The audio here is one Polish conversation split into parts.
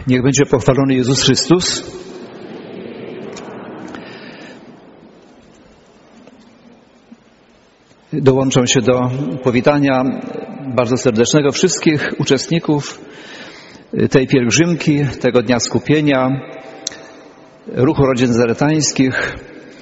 Niech będzie pochwalony Jezus Chrystus. Dołączam się do powitania bardzo serdecznego wszystkich uczestników tej pielgrzymki, tego dnia skupienia, ruchu rodzin nazaretańskich.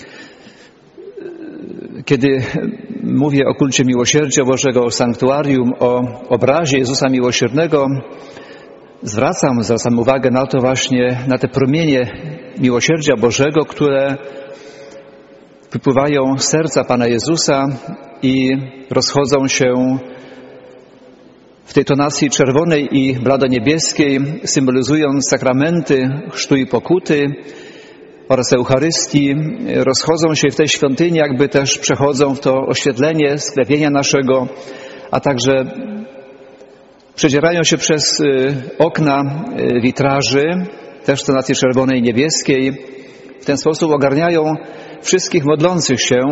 Kiedy mówię o kulcie miłosierdzia Bożego, o sanktuarium, o obrazie Jezusa Miłosiernego, zwracam uwagę na to właśnie, na te promienie miłosierdzia Bożego, które wypływają z serca Pana Jezusa i rozchodzą się w tej tonacji czerwonej i bladoniebieskiej, symbolizując sakramenty chrztu i pokuty oraz Eucharystii. Rozchodzą się w tej świątyni, jakby też przechodzą w to oświetlenie sklepienia naszego, a także przedzierają się przez okna witraży, też w tonacji czerwonej i niebieskiej. W ten sposób ogarniają wszystkich modlących się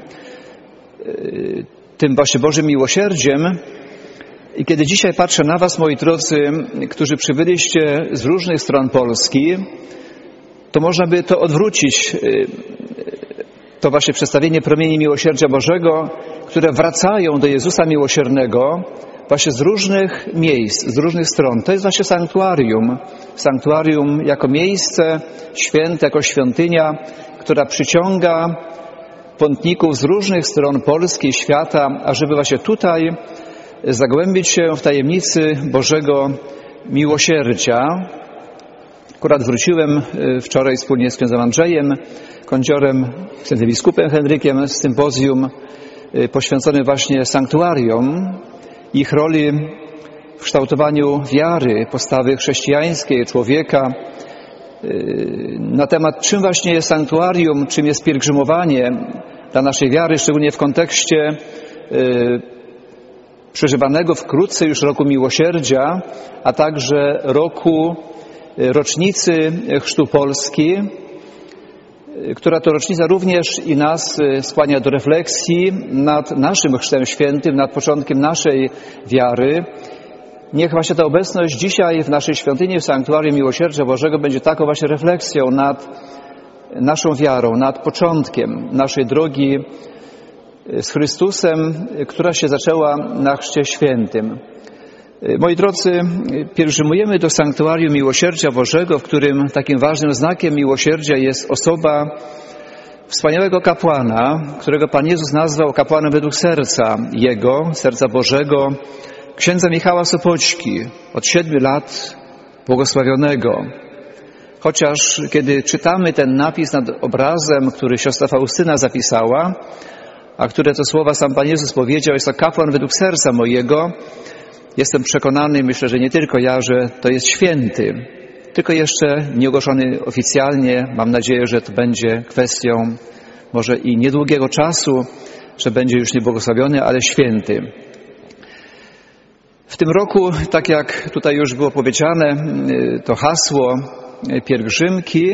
tym właśnie Bożym miłosierdziem. I kiedy dzisiaj patrzę na Was, moi drodzy, którzy przybyliście z różnych stron Polski, to można by to odwrócić, to właśnie przedstawienie promieni miłosierdzia Bożego, które wracają do Jezusa Miłosiernego właśnie z różnych miejsc, z różnych stron. To jest właśnie sanktuarium. Sanktuarium jako miejsce święte, jako świątynia, która przyciąga pątników z różnych stron Polski i świata, ażeby właśnie tutaj zagłębić się w tajemnicy Bożego miłosierdzia. Akurat wróciłem wczoraj wspólnie z księdzem Andrzejem Kądziorem, księdzem biskupem Henrykiem z sympozjum poświęconym właśnie sanktuariom, ich roli w kształtowaniu wiary, postawy chrześcijańskiej, człowieka, na temat czym właśnie jest sanktuarium, czym jest pielgrzymowanie dla naszej wiary, szczególnie w kontekście przeżywanego wkrótce już roku miłosierdzia, a także rocznicy chrztu Polski, która to rocznica również i nas skłania do refleksji nad naszym chrztem świętym, nad początkiem naszej wiary. Niech właśnie ta obecność dzisiaj w naszej świątyni, w sanktuarium miłosierdzia Bożego będzie taką właśnie refleksją nad naszą wiarą, nad początkiem naszej drogi z Chrystusem, która się zaczęła na chrzcie świętym. Moi drodzy, pielgrzymujemy do sanktuarium miłosierdzia Bożego, w którym takim ważnym znakiem miłosierdzia jest osoba wspaniałego kapłana, którego Pan Jezus nazwał kapłanem według serca Jego, serca Bożego, księdza Michała Sopoćki, od 7 lat błogosławionego. Chociaż kiedy czytamy ten napis nad obrazem, który siostra Faustyna zapisała, a które to słowa sam Pan Jezus powiedział, jest to kapłan według serca mojego, jestem przekonany, myślę, że nie tylko ja, że to jest święty, tylko jeszcze nieogłoszony oficjalnie. Mam nadzieję, że to będzie kwestią może i niedługiego czasu, że będzie już nie błogosławiony, ale święty. W tym roku, tak jak tutaj już było powiedziane, to hasło pielgrzymki,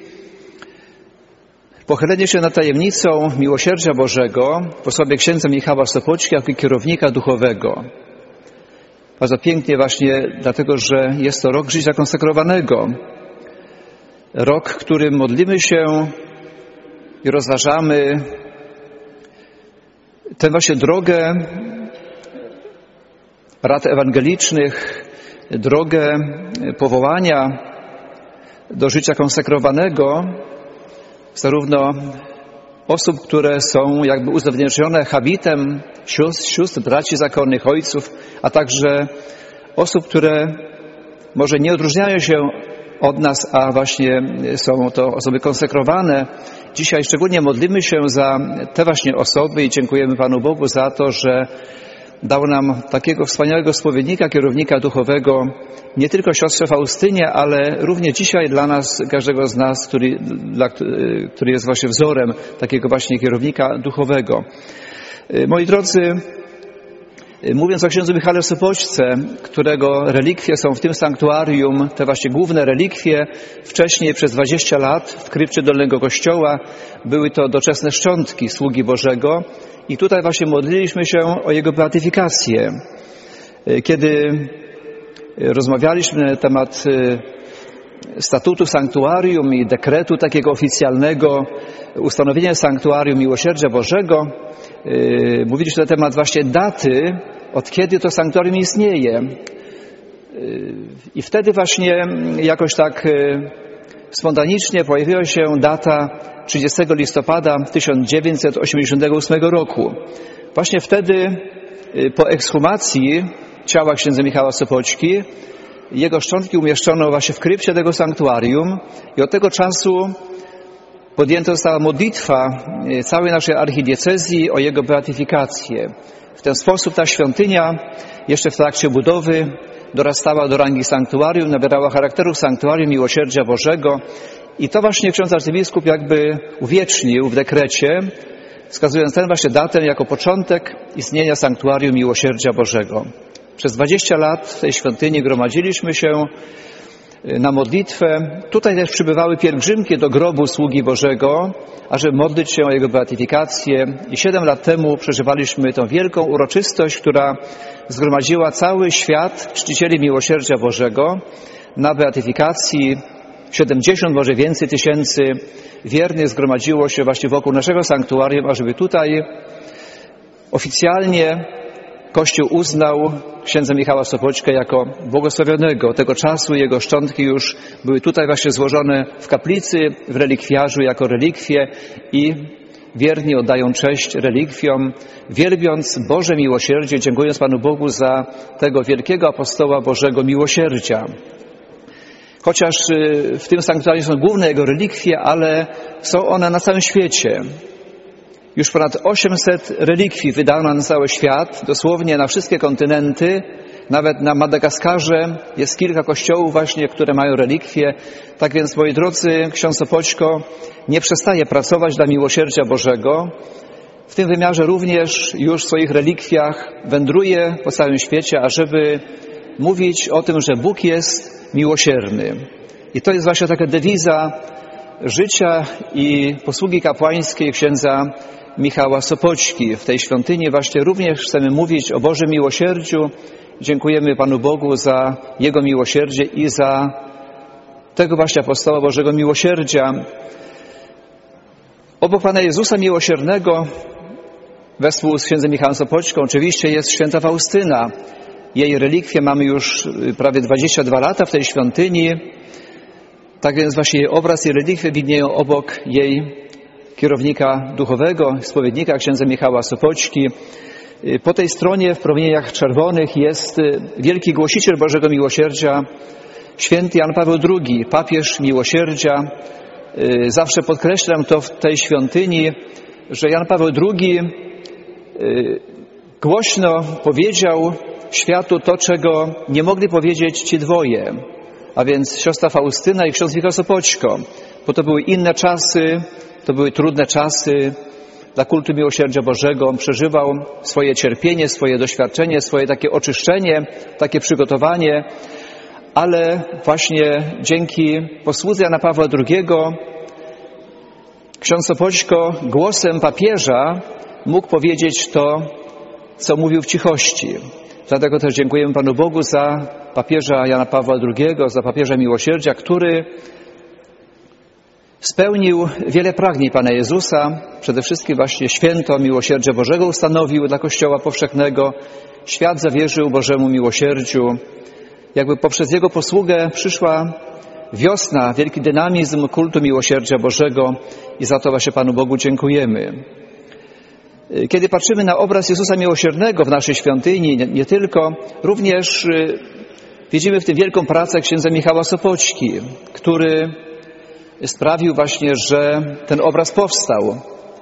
pochylenie się nad tajemnicą miłosierdzia Bożego w osobie księdza Michała Sopoćki jako kierownika duchowego. Bardzo pięknie właśnie dlatego, że jest to rok życia konsekrowanego. Rok, w którym modlimy się i rozważamy tę właśnie drogę rad ewangelicznych, drogę powołania do życia konsekrowanego, zarówno osób, które są jakby uzewnętrznione habitem sióstr, braci zakonnych, ojców, a także osób, które może nie odróżniają się od nas, a właśnie są to osoby konsekrowane. Dzisiaj szczególnie modlimy się za te właśnie osoby i dziękujemy Panu Bogu za to, że dał nam takiego wspaniałego spowiednika, kierownika duchowego, nie tylko siostrze Faustynie, ale również dzisiaj dla nas, każdego z nas, który jest właśnie wzorem takiego właśnie kierownika duchowego. Moi drodzy, mówiąc o księdzu Michale Sopoćce, którego relikwie są w tym sanktuarium, te właśnie główne relikwie, wcześniej przez 20 lat w krypcie Dolnego Kościoła były to doczesne szczątki sługi Bożego i tutaj właśnie modliliśmy się o jego beatyfikację. Kiedy rozmawialiśmy na temat statutu sanktuarium i dekretu takiego oficjalnego ustanowienia sanktuarium Miłosierdzia Bożego. Mówiliśmy na temat właśnie daty, od kiedy to sanktuarium istnieje. I wtedy właśnie jakoś tak spontanicznie pojawiła się data 30 listopada 1988 roku. Właśnie wtedy po ekshumacji ciała księdza Michała Sopoćki jego szczątki umieszczono właśnie w krypcie tego sanktuarium i od tego czasu podjęta została modlitwa całej naszej archidiecezji o jego beatyfikację. W ten sposób ta świątynia jeszcze w trakcie budowy dorastała do rangi sanktuarium, nabierała charakteru sanktuarium Miłosierdzia Bożego i to właśnie ksiądz arcybiskup jakby uwiecznił w dekrecie, wskazując tę właśnie datę jako początek istnienia sanktuarium Miłosierdzia Bożego. Przez 20 lat w tej świątyni gromadziliśmy się na modlitwę. Tutaj też przybywały pielgrzymki do grobu sługi Bożego, ażeby modlić się o jego beatyfikację. I 7 lat temu przeżywaliśmy tą wielką uroczystość, która zgromadziła cały świat czcicieli Miłosierdzia Bożego na beatyfikacji. 70, może więcej tysięcy wiernych zgromadziło się właśnie wokół naszego sanktuarium, ażeby tutaj oficjalnie Kościół uznał księdza Michała Sopoćkę jako błogosławionego. Tego czasu jego szczątki już były tutaj właśnie złożone w kaplicy, w relikwiarzu jako relikwie i wierni oddają cześć relikwiom, wielbiąc Boże miłosierdzie, dziękując Panu Bogu za tego wielkiego apostoła Bożego miłosierdzia. Chociaż w tym sanktuarium są główne jego relikwie, ale są one na całym świecie. Już ponad 800 relikwii wydano na cały świat, dosłownie na wszystkie kontynenty. Nawet na Madagaskarze jest kilka kościołów właśnie, które mają relikwie. Tak więc, moi drodzy, ksiądz Sopoćko nie przestaje pracować dla miłosierdzia Bożego. W tym wymiarze również już w swoich relikwiach wędruje po całym świecie, ażeby mówić o tym, że Bóg jest miłosierny. I to jest właśnie taka dewiza życia i posługi kapłańskiej księdza Michała Sopoćki. W tej świątyni właśnie również chcemy mówić o Bożym miłosierdziu. Dziękujemy Panu Bogu za Jego miłosierdzie i za tego właśnie apostoła Bożego miłosierdzia. Obok Pana Jezusa Miłosiernego, wespół z księdzem Michałem Sopoćką, oczywiście jest święta Faustyna. Jej relikwie mamy już prawie 22 lata w tej świątyni. Tak więc właśnie jej obraz i relikwie widnieją obok jej kierownika duchowego, spowiednika księdza Michała Sopoćki. Po tej stronie w promieniach czerwonych jest wielki głosiciel Bożego Miłosierdzia, święty Jan Paweł II, papież miłosierdzia. Zawsze podkreślam to w tej świątyni, że Jan Paweł II głośno powiedział światu to, czego nie mogli powiedzieć ci dwoje, a więc siostra Faustyna i ksiądz Michał Sopoćko, bo to były inne czasy, to były trudne czasy dla kultu miłosierdzia Bożego. On przeżywał swoje cierpienie, swoje doświadczenie, swoje takie oczyszczenie, takie przygotowanie, ale właśnie dzięki posłudze Jana Pawła II ksiądz Sopoćko głosem papieża mógł powiedzieć to, co mówił w cichości. Dlatego też dziękujemy Panu Bogu za papieża Jana Pawła II, za papieża miłosierdzia, który spełnił wiele pragnień Pana Jezusa. Przede wszystkim właśnie święto miłosierdzia Bożego ustanowił dla Kościoła powszechnego. Świat zawierzył Bożemu miłosierdziu. Jakby poprzez jego posługę przyszła wiosna, wielki dynamizm kultu miłosierdzia Bożego i za to właśnie Panu Bogu dziękujemy. Kiedy patrzymy na obraz Jezusa Miłosiernego w naszej świątyni, nie tylko, również widzimy w tym wielką pracę księdza Michała Sopoćki, który sprawił właśnie, że ten obraz powstał.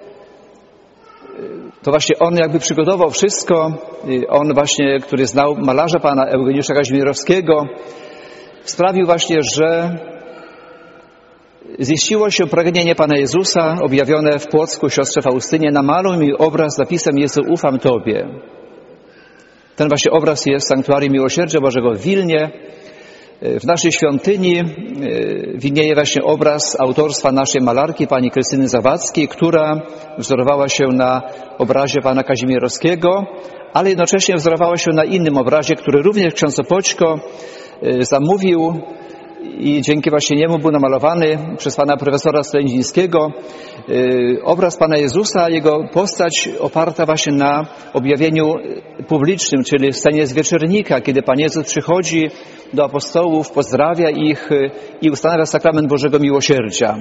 To właśnie on jakby przygotował wszystko. On właśnie, który znał malarza pana Eugeniusza Kazimierowskiego, sprawił właśnie, że ziściło się pragnienie Pana Jezusa objawione w Płocku siostrze Faustynie: namaluj mi obraz z napisem Jezu, ufam Tobie. Ten właśnie obraz jest w Sanktuarium Miłosierdzia Bożego w Wilnie. W naszej świątyni widnieje właśnie obraz autorstwa naszej malarki, pani Krystyny Zawadzkiej, która wzorowała się na obrazie pana Kazimierowskiego, ale jednocześnie wzorowała się na innym obrazie, który również ksiądz Sopoćko zamówił i dzięki właśnie niemu był namalowany przez pana profesora Slędzińskiego obraz Pana Jezusa, jego postać oparta właśnie na objawieniu publicznym, czyli w scenie z wieczornika, kiedy Pan Jezus przychodzi do apostołów, pozdrawia ich i ustanawia sakrament Bożego Miłosierdzia.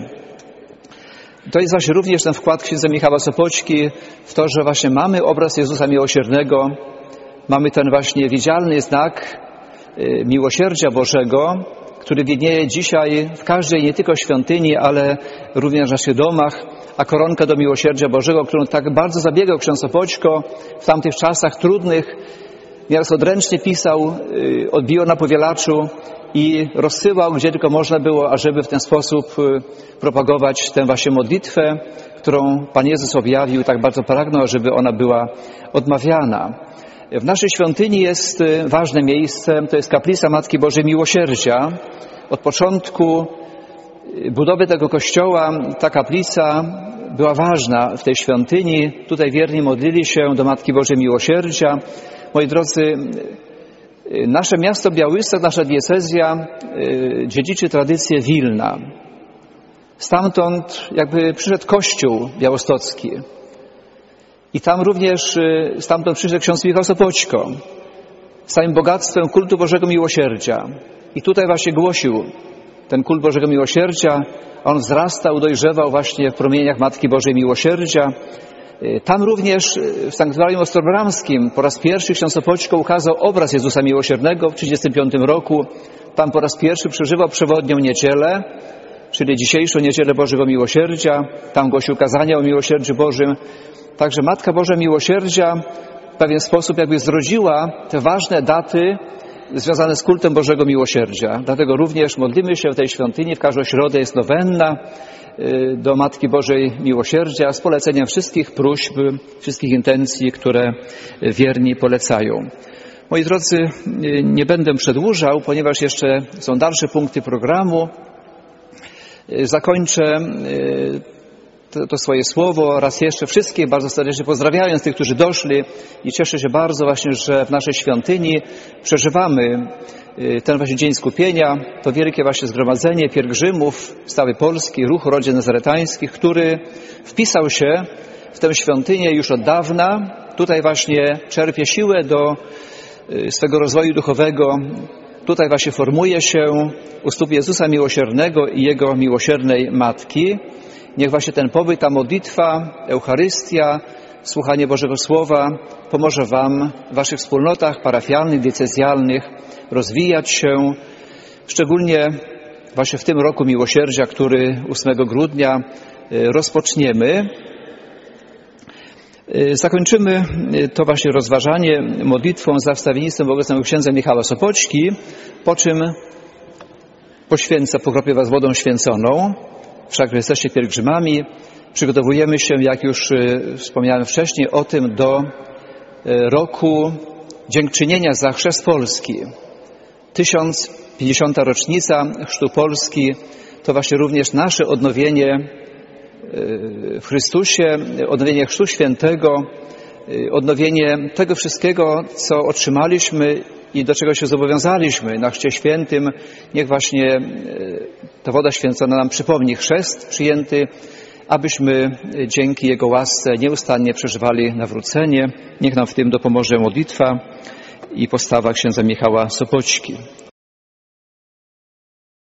To jest właśnie również ten wkład księdza Michała Sopoćki w to, że właśnie mamy obraz Jezusa Miłosiernego, mamy ten właśnie widzialny znak miłosierdzia Bożego, który widnieje dzisiaj w każdej nie tylko świątyni, ale również w naszych domach, a koronka do miłosierdzia Bożego, którą tak bardzo zabiegał ksiądz Sopoćko w tamtych czasach trudnych, nieraz odręcznie pisał, odbijał na powielaczu i rozsyłał, gdzie tylko można było, ażeby w ten sposób propagować tę właśnie modlitwę, którą Pan Jezus objawił, tak bardzo pragnął, żeby ona była odmawiana. W naszej świątyni jest ważne miejsce, to jest kaplica Matki Bożej Miłosierdzia. Od początku budowy tego kościoła ta kaplica była ważna w tej świątyni. Tutaj wierni modlili się do Matki Bożej Miłosierdzia. Moi drodzy, nasze miasto Białystok, nasza diecezja dziedziczy tradycję Wilna. Stamtąd jakby przyszedł Kościół białostocki. I tam również stamtąd przyszedł ksiądz Michał Sopoćko z całym bogactwem kultu Bożego Miłosierdzia. I tutaj właśnie głosił ten kult Bożego Miłosierdzia. On wzrastał, dojrzewał właśnie w promieniach Matki Bożej Miłosierdzia. Tam również w sanktuarium ostrobramskim po raz pierwszy ksiądz Sopoćko ukazał obraz Jezusa Miłosiernego w 1935 roku. Tam po raz pierwszy przeżywał przewodnią niedzielę, czyli dzisiejszą Niedzielę Bożego Miłosierdzia. Tam głosił kazania o miłosierdziu Bożym. Także Matka Boża Miłosierdzia w pewien sposób jakby zrodziła te ważne daty związane z kultem Bożego Miłosierdzia. Dlatego również modlimy się w tej świątyni. W każdą środę jest nowenna do Matki Bożej Miłosierdzia z poleceniem wszystkich próśb, wszystkich intencji, które wierni polecają. Moi drodzy, nie będę przedłużał, ponieważ jeszcze są dalsze punkty programu. Zakończę to swoje słowo raz jeszcze wszystkich bardzo serdecznie pozdrawiając tych, którzy doszli i cieszę się bardzo właśnie, że w naszej świątyni przeżywamy ten właśnie Dzień Skupienia, to wielkie właśnie zgromadzenie pielgrzymów z całej Polski, ruch rodzin nazaretańskich, który wpisał się w tę świątynię już od dawna. Tutaj właśnie czerpie siłę do swego rozwoju duchowego. Tutaj właśnie formuje się u stóp Jezusa Miłosiernego i Jego miłosiernej Matki. Niech właśnie ten pobyt, ta modlitwa, Eucharystia, słuchanie Bożego Słowa pomoże Wam w Waszych wspólnotach parafialnych, diecezjalnych rozwijać się, szczególnie właśnie w tym roku Miłosierdzia, który 8 grudnia rozpoczniemy. Zakończymy to właśnie rozważanie modlitwą za wstawiennictwem błogosławionego księdza Michała Sopoćki, po czym poświęcę, pokropię Was wodą święconą. Wszakże jesteście pielgrzymami, przygotowujemy się, jak już wspomniałem wcześniej, o tym do roku dziękczynienia za chrzest Polski. 1050. rocznica chrztu Polski to właśnie również nasze odnowienie w Chrystusie, odnowienie Chrztu Świętego, odnowienie tego wszystkiego, co otrzymaliśmy i do czego się zobowiązaliśmy na Chrzcie Świętym. Niech właśnie ta woda święcona nam przypomni chrzest przyjęty, abyśmy dzięki Jego łasce nieustannie przeżywali nawrócenie. Niech nam w tym dopomoże modlitwa i postawa księdza Michała Sopoćki.